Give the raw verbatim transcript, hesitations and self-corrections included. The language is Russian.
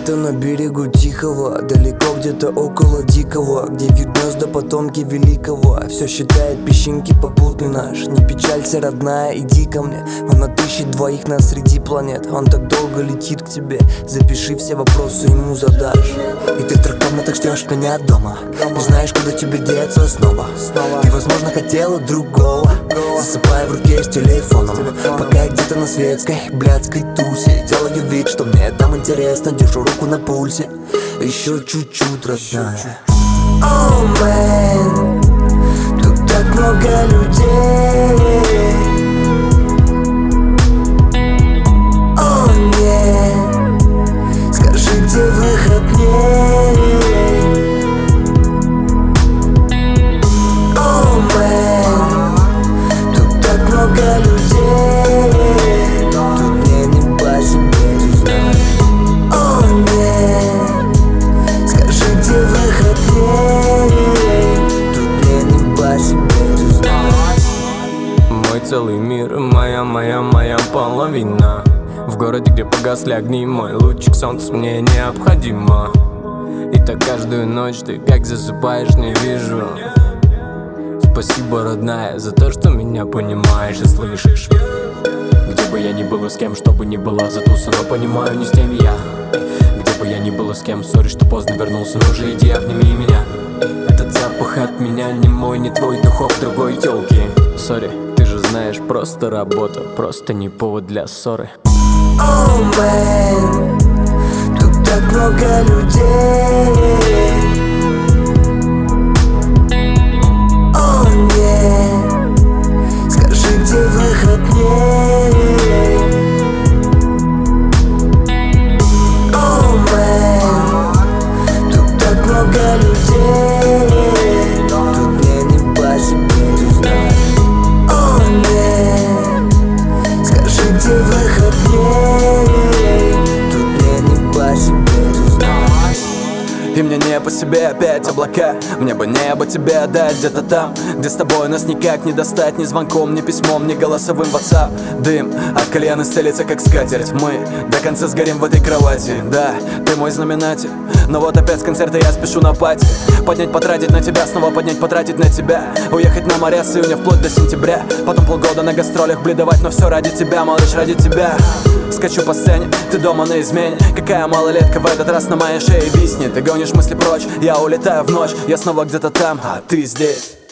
где-то на берегу Тихого, далеко где-то около Дикого, где вьют гнезда потомки великого. Все считает песчинки попутный наш. Не печалься, родная, иди ко мне. Он отыщет двоих нас среди планет. Он так долго летит к тебе. Запиши все вопросы, ему задашь. И ты в трех комнатах ждешь меня дома. Не знаешь, куда тебе деться снова. Ты, возможно, хотела другого. Засыпая в руке с телефоном, пока я где-то на светской блядской тусе. Делаю вид, что мне там интересно. Держу руку на пульсе. Еще чуть-чуть, родная. Oh man, тут так много людей. О нет, скажи, где выход мне? Oh man, тут так много людей. Тут мне не по себе, ты знаешь. О нет, скажи, где выход мне? Тут мне не по себе, ты знаешь. Мой целый мир, моя, моя, моя половина. В городе, где погасли огни, мой лучик солнца мне необходимо. И так каждую ночь ты как засыпаешь, не вижу. Спасибо, родная, за то, что меня понимаешь и слышишь. Где бы я ни был и с кем, что бы ни было за туса, но понимаю, не с теми я. Где бы я ни был и с кем, сори, что поздно вернулся, но уже иди, обними меня. Этот запах от меня не мой, не твой, духов другой тёлки. Сори, ты же знаешь, просто работа, просто не повод для ссоры. Oh man, тут так много людей. О нет, скажи, где выход мне? Oh man, тут так много людей. Тут мне не по себе, ты знаешь. О нет, скажи, где выход мне? Тут мне не по себе, ты знаешь. И мне не по себе опять облака. Мне бы небо тебе отдать где-то там, где с тобой нас никак не достать. Ни звонком, ни письмом, ни голосовым в WhatsApp. Дым от кальяна стелится как скатерть. Мы до конца сгорим в этой кровати. Да, ты мой знаменатель. Но вот опять с концерта я спешу на пати. Поднять, потратить на тебя, снова поднять, потратить на тебя. Уехать на моря с июня вплоть до сентября. Потом полгода на гастролях бледовать, но все ради тебя, малыш, ради тебя. Скачу по сцене, ты дома на измене. Какая малолетка в этот раз на моей шее виснет. Ты гонишь мысли прочь, я улетаю в ночь. Я снова где-то там, а ты здесь.